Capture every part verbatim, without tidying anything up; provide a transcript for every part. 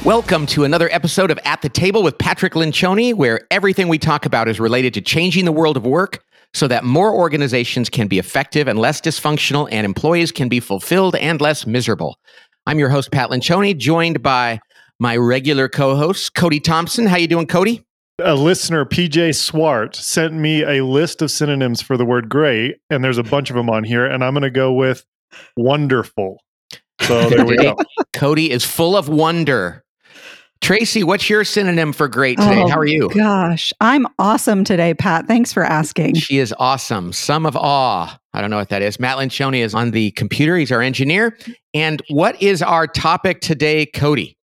Welcome to another episode of At the Table with Patrick Lencioni, where everything we talk about is related to changing the world of work so that more organizations can be effective and less dysfunctional, and employees can be fulfilled and less miserable. I'm your host, Pat Lencioni, joined by my regular co-host, Cody Thompson. How you doing, Cody? A listener, P J Swart, sent me a list of synonyms for the word great, and there's a bunch of them on here, and I'm going to go with wonderful. So there we go. Cody is full of wonder. Tracy, what's your synonym for great today? Oh, How are you? Gosh, I'm awesome today, Pat. Thanks for asking. She is awesome. Some of awe. I don't know what that is. Matt Lencioni is on the computer. He's our engineer. And what is our topic today, Cody?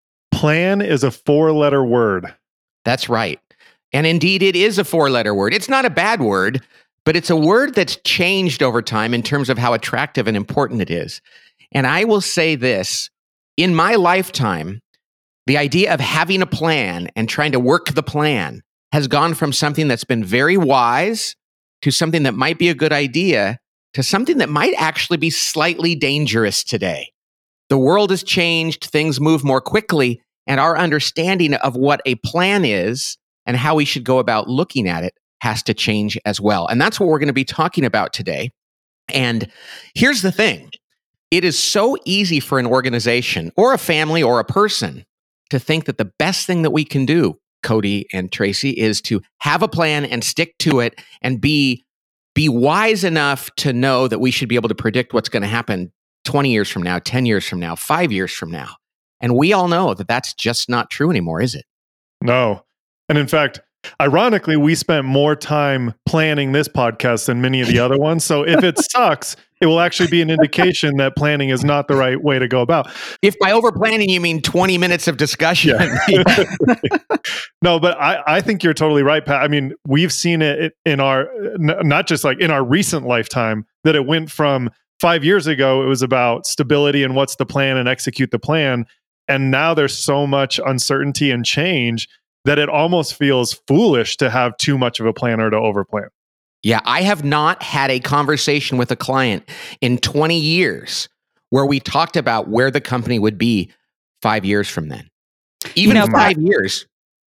Plan is a four-letter word. That's right. And indeed, it is a four-letter word. It's not a bad word, but it's a word that's changed over time in terms of how attractive and important it is. And I will say this, in my lifetime, the idea of having a plan and trying to work the plan has gone from something that's been very wise to something that might be a good idea to something that might actually be slightly dangerous today. The world has changed, things move more quickly, and our understanding of what a plan is and how we should go about looking at it has to change as well. And that's what we're going to be talking about today. And here's the thing. It is so easy for an organization or a family or a person to think that the best thing that we can do, Cody and Tracy, is to have a plan and stick to it and be, be wise enough to know that we should be able to predict what's going to happen twenty years from now, ten years from now, five years from now. And we all know that that's just not true anymore, is it? No. And in fact, ironically, we spent more time planning this podcast than many of the other ones. So if it sucks, it will actually be an indication that planning is not the right way to go about. If by over planning you mean twenty minutes of discussion. Yeah. No, but I, I think you're totally right, Pat. I mean, we've seen it in our, not just like in our recent lifetime, that it went from five years ago, it was about stability and what's the plan and execute the plan. And now there's so much uncertainty and change that it almost feels foolish to have too much of a plan or to overplan. Yeah, I have not had a conversation with a client in twenty years where we talked about where the company would be five years from then. Even You know, five Pat, years.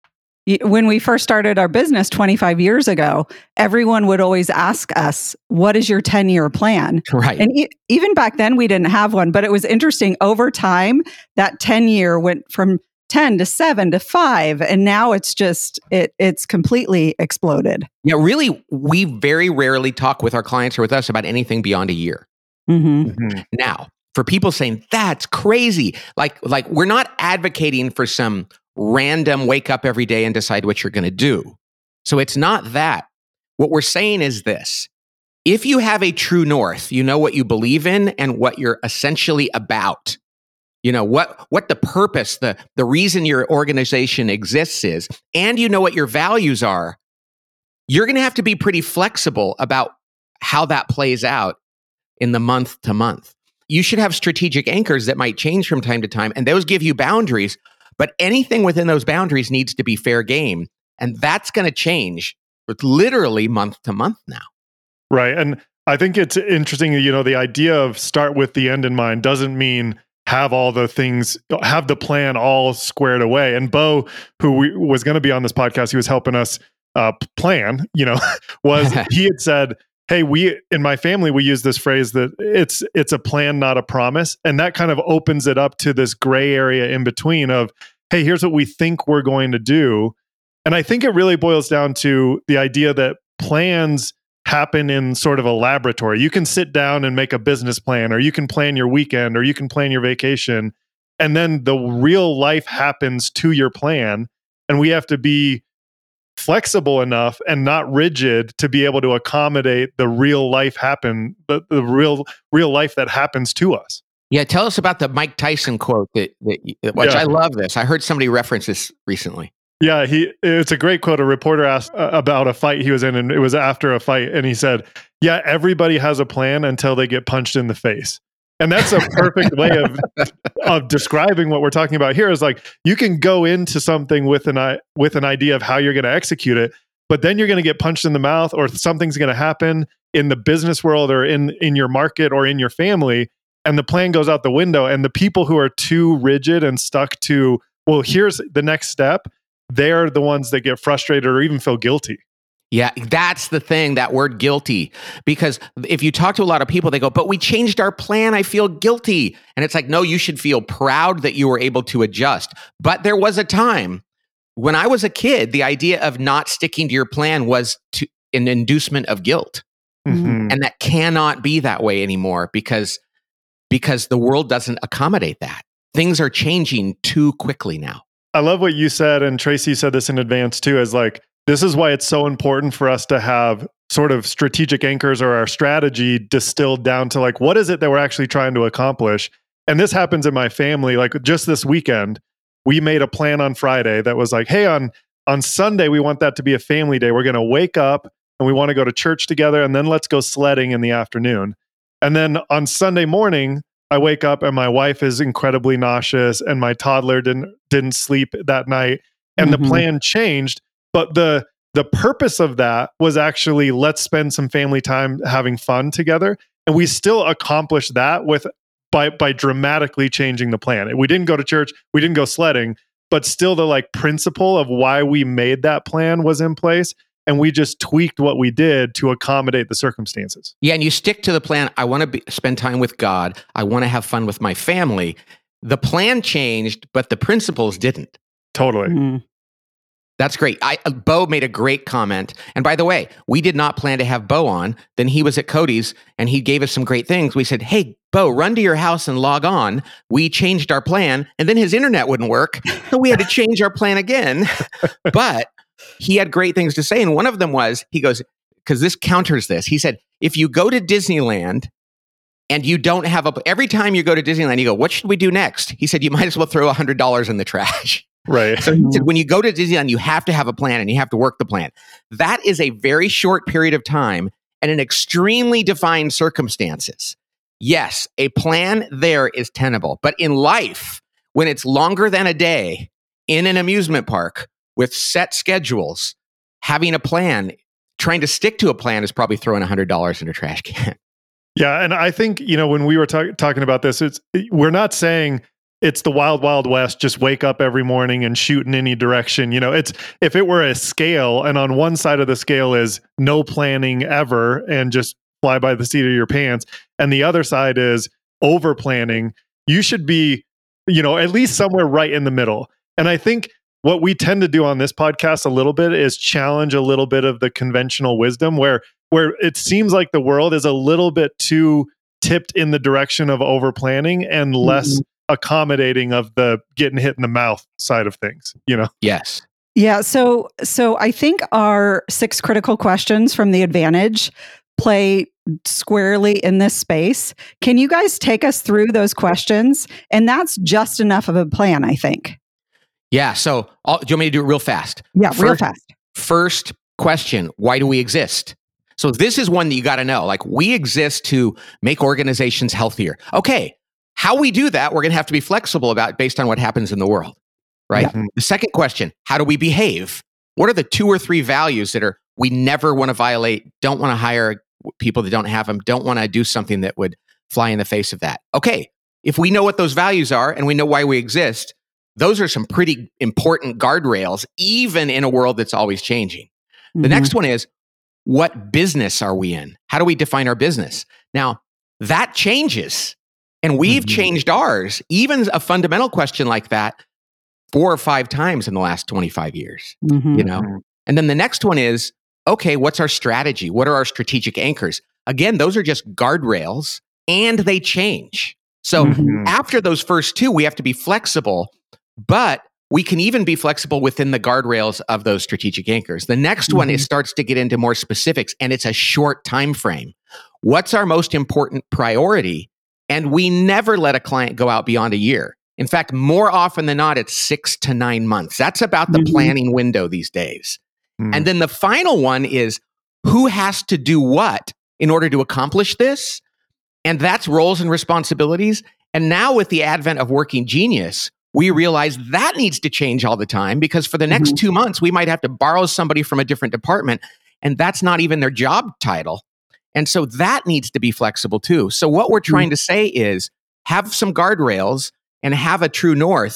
when we first started our business twenty-five years ago, everyone would always ask us, what is your ten-year plan? Right. And e- even back then, we didn't have one. But it was interesting. Over time, that ten-year went from ten to seven to five. And now it's just, it it's completely exploded. Yeah, really, we very rarely talk with our clients or with us about anything beyond a year. Mm-hmm. Mm-hmm. Now, for people saying, that's crazy, like, like we're not advocating for some random wake up every day and decide what you're going to do. So it's not that. What we're saying is this. If you have a true north, you know what you believe in and what you're essentially about. You know, what what the purpose, the, the reason your organization exists is, and you know what your values are, you're going to have to be pretty flexible about how that plays out in the month to month. You should have strategic anchors that might change from time to time, and those give you boundaries, but anything within those boundaries needs to be fair game, and that's going to change with literally month to month now. Right. And I think it's interesting, you know, the idea of start with the end in mind doesn't mean have all the things, have the plan all squared away. And Bo, who we, was going to be on this podcast, he was helping us uh, plan, you know, was he had said, hey, we, in my family, we use this phrase that it's, it's a plan, not a promise. And that kind of opens it up to this gray area in between of, hey, here's what we think we're going to do. And I think it really boils down to the idea that plans happen in sort of a laboratory. You can sit down and make a business plan, or you can plan your weekend, or you can plan your vacation, and then the real life happens to your plan. And we have to be flexible enough and not rigid to be able to accommodate the real life happen, the, the real real life that happens to us. Yeah, tell us about the Mike Tyson quote, that, that which Yeah. I love this. I heard somebody reference this recently. Yeah, he. It's a great quote. A reporter asked uh, about a fight he was in, and it was after a fight, and he said, "Yeah, everybody has a plan until they get punched in the face." And that's a perfect way of of describing what we're talking about here. Is like you can go into something with an i with an idea of how you're going to execute it, but then you're going to get punched in the mouth, or something's going to happen in the business world, or in in your market, or in your family, and the plan goes out the window. And the people who are too rigid and stuck to well, here's the next step, they're the ones that get frustrated or even feel guilty. Yeah, that's the thing, that word guilty. Because if you talk to a lot of people, they go, but we changed our plan. I feel guilty. And it's like, no, you should feel proud that you were able to adjust. But there was a time when I was a kid, the idea of not sticking to your plan was to, an inducement of guilt. Mm-hmm. And that cannot be that way anymore because, because the world doesn't accommodate that. Things are changing too quickly now. I love what you said, and Tracy said this in advance too, is like, this is why it's so important for us to have sort of strategic anchors or our strategy distilled down to like, what is it that we're actually trying to accomplish? And this happens in my family. Like just this weekend, we made a plan on Friday that was like, hey, on, on Sunday, we want that to be a family day. We're going to wake up and we want to go to church together, and then let's go sledding in the afternoon. And then on Sunday morning, I wake up and my wife is incredibly nauseous and my toddler didn't didn't sleep that night, and mm-hmm. the plan changed. But the the purpose of that was actually, let's spend some family time having fun together. And we still accomplished that with by by dramatically changing the plan. We didn't go to church, we didn't go sledding, but still the like principle of why we made that plan was in place. And we just tweaked what we did to accommodate the circumstances. Yeah, and you stick to the plan. I want to be, spend time with God. I want to have fun with my family. The plan changed, but the principles didn't. Totally. Mm-hmm. That's great. I, uh, Bo made a great comment. And by the way, we did not plan to have Bo on. Then he was at Cody's and he gave us some great things. We said, hey, Bo, run to your house and log on. We changed our plan, and then his internet wouldn't work. So we had to change our plan again. But he had great things to say. And one of them was, he goes, because this counters this. He said, if you go to Disneyland and you don't have a, every time you go to Disneyland, you go, what should we do next? He said, you might as well throw one hundred dollars in the trash. Right. So he said, when you go to Disneyland, you have to have a plan and you have to work the plan. That is a very short period of time and in extremely defined circumstances. Yes, a plan there is tenable. But in life, when it's longer than a day in an amusement park with set schedules, having a plan, trying to stick to a plan is probably throwing one hundred dollars in a trash can. Yeah. And I think, you know, when we were talk- talking about this, it's we're not saying it's the wild, wild west, just wake up every morning and shoot in any direction. You know, it's if it were a scale and on one side of the scale is no planning ever and just fly by the seat of your pants, and the other side is over planning, you should be, you know, at least somewhere right in the middle. And I think what we tend to do on this podcast a little bit is challenge a little bit of the conventional wisdom where where it seems like the world is a little bit too tipped in the direction of over planning and less mm-hmm. accommodating of the getting hit in the mouth side of things, you know? Yes. Yeah. So, so I think our six critical questions from The Advantage play squarely in this space. Can you guys take us through those questions? And that's just enough of a plan, I think. Yeah. So I'll, do you want me to do it real fast? Yeah, first, real fast. First question, why do we exist? So this is one that you got to know. Like, we exist to make organizations healthier. Okay. How we do that, we're going to have to be flexible about based on what happens in the world, right? Yeah. The second question, how do we behave? What are the two or three values that are we never want to violate, don't want to hire people that don't have them, don't want to do something that would fly in the face of that? Okay, if we know what those values are and we know why we exist, those are some pretty important guardrails, even in a world that's always changing. Mm-hmm. The next one is, what business are we in? How do we define our business? Now, that changes. And we've mm-hmm. changed ours, even a fundamental question like that, four or five times in the last twenty-five years, mm-hmm. you know? And then the next one is, okay, what's our strategy? What are our strategic anchors? Again, those are just guardrails and they change. So mm-hmm. after those first two, we have to be flexible, but we can even be flexible within the guardrails of those strategic anchors. The next mm-hmm. one is starts to get into more specifics, and it's a short time frame. What's our most important priority? And we never let a client go out beyond a year. In fact, more often than not, it's six to nine months. That's about the mm-hmm. planning window these days. Mm. And then the final one is, who has to do what in order to accomplish this? And that's roles and responsibilities. And now with the advent of Working Genius, we realize that needs to change all the time, because for the next mm-hmm. two months, we might have to borrow somebody from a different department, and that's not even their job title. And so that needs to be flexible too. So what we're trying mm-hmm. to say is, have some guardrails and have a true north,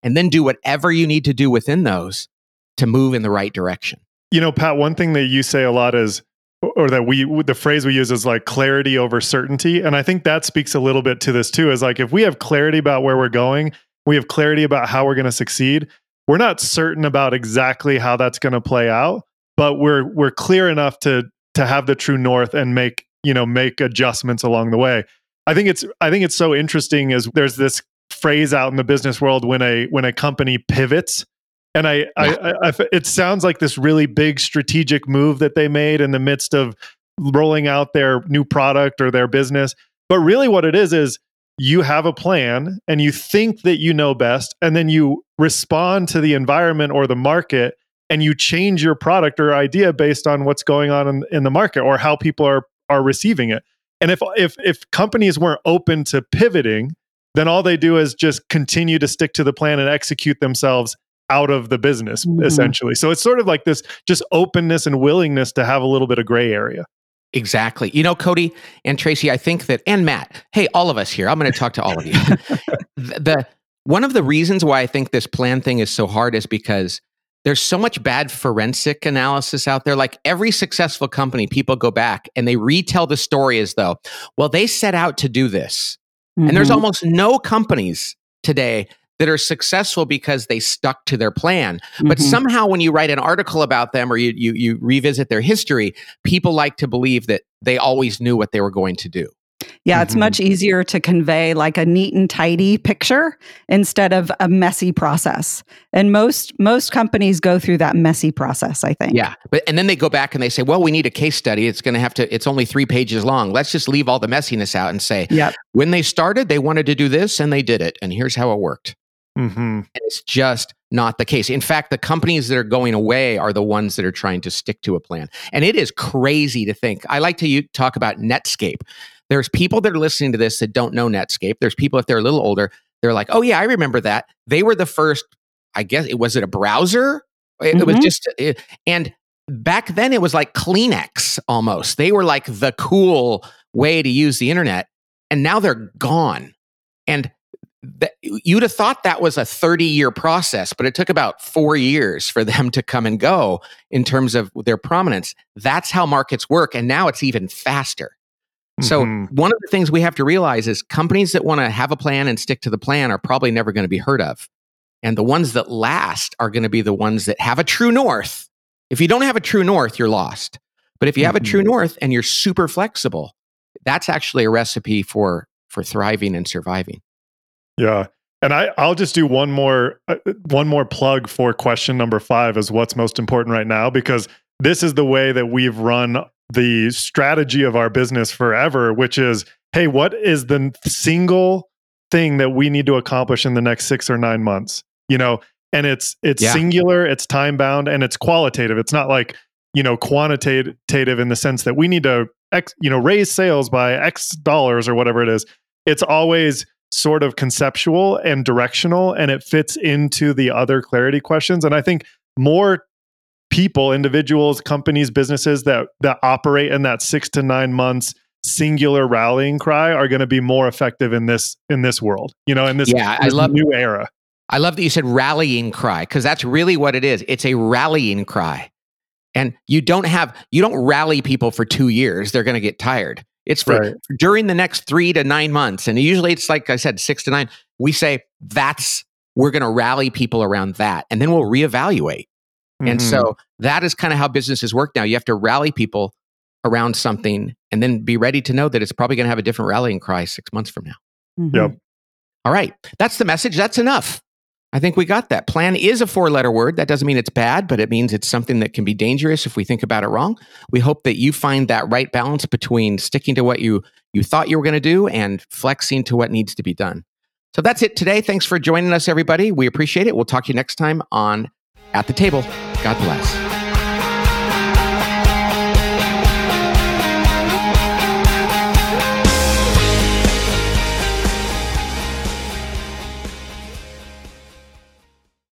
and then do whatever you need to do within those to move in the right direction. You know, Pat, one thing that you say a lot is, or that we, the phrase we use is like clarity over certainty. And I think that speaks a little bit to this too, is like, if we have clarity about where we're going, we have clarity about how we're going to succeed. We're not certain about exactly how that's going to play out, but we're, we're clear enough to, to have the true north and make, you know, make adjustments along the way. I think it's, I think it's so interesting is there's this phrase out in the business world when a, when a company pivots. And I, yeah. I, I, I, it sounds like this really big strategic move that they made in the midst of rolling out their new product or their business. But really what it is, is you have a plan and you think that you know best, and then you respond to the environment or the market and you change your product or idea based on what's going on in, in the market or how people are, are receiving it. And if, if, if companies weren't open to pivoting, then all they do is just continue to stick to the plan and execute themselves out of the business, mm-hmm. essentially. So it's sort of like this just openness and willingness to have a little bit of gray area. Exactly. You know, Cody and Tracy, I think that, and Matt, hey, all of us here, I'm going to talk to all of you. the, the one of the reasons why I think this plan thing is so hard is because there's so much bad forensic analysis out there. Like every successful company, people go back and they retell the story as though, well, they set out to do this. Mm-hmm. And there's almost no companies today that are successful because they stuck to their plan. Mm-hmm. But somehow when you write an article about them or you, you you revisit their history, people like to believe that they always knew what they were going to do. Yeah, mm-hmm. it's much easier to convey like a neat and tidy picture instead of a messy process. And most most companies go through that messy process, I think. Yeah, but and then they go back and they say, well, we need a case study. It's going to have to, it's only three pages long. Let's just leave all the messiness out and say, yep. when they started, they wanted to do this and they did it. And here's how it worked. Mm-hmm. And it's just not the case. In fact, the companies that are going away are the ones that are trying to stick to a plan. And it is crazy to think. I like to u- talk about Netscape. There's people that are listening to this that don't know Netscape. There's people, if they're a little older, they're like, oh yeah, I remember that. They were the first, I guess, it was it a browser? It, mm-hmm. it was just, it, and back then it was like Kleenex almost. They were like the cool way to use the internet. And now they're gone. And That, you'd have thought that was a thirty-year process, but it took about four years for them to come and go in terms of their prominence. That's how markets work, and now it's even faster. Mm-hmm. So one of the things we have to realize is companies that want to have a plan and stick to the plan are probably never going to be heard of. And the ones that last are going to be the ones that have a true north. If you don't have a true north, you're lost. But if you have mm-hmm. a true north and you're super flexible, that's actually a recipe for, for thriving and surviving. Yeah. And I, I'll just do one more uh, one more plug for question number five is what's most important right now, because this is the way that we've run the strategy of our business forever, which is, hey, what is the single thing that we need to accomplish in the next six or nine months? You know, and it's it's yeah. singular, it's time bound, and it's qualitative. It's not like, you know, quantitative in the sense that we need to X, you know, raise sales by X dollars or whatever it is. It's always sort of conceptual and directional, and it fits into the other clarity questions. And I think more people, individuals, companies, businesses that that operate in that six to nine months singular rallying cry are going to be more effective in this in this world, you know, in this, yeah, this I love, new era. I love that you said rallying cry, because that's really what it is. It's a rallying cry. And you don't have, you don't rally people for two years. They're going to get tired. It's for right. during the next three to nine months. And usually it's like I said, six to nine. We say that's, we're going to rally people around that. And then we'll reevaluate. Mm-hmm. And so that is kind of how businesses work now. You have to rally people around something and then be ready to know that it's probably going to have a different rallying cry six months from now. Mm-hmm. Yep. All right. That's the message. That's enough. I think we got that. Plan is a four-letter word. That doesn't mean it's bad, but it means it's something that can be dangerous if we think about it wrong. We hope that you find that right balance between sticking to what you, you thought you were going to do and flexing to what needs to be done. So that's it today. Thanks for joining us, everybody. We appreciate it. We'll talk to you next time on At the Table. God bless.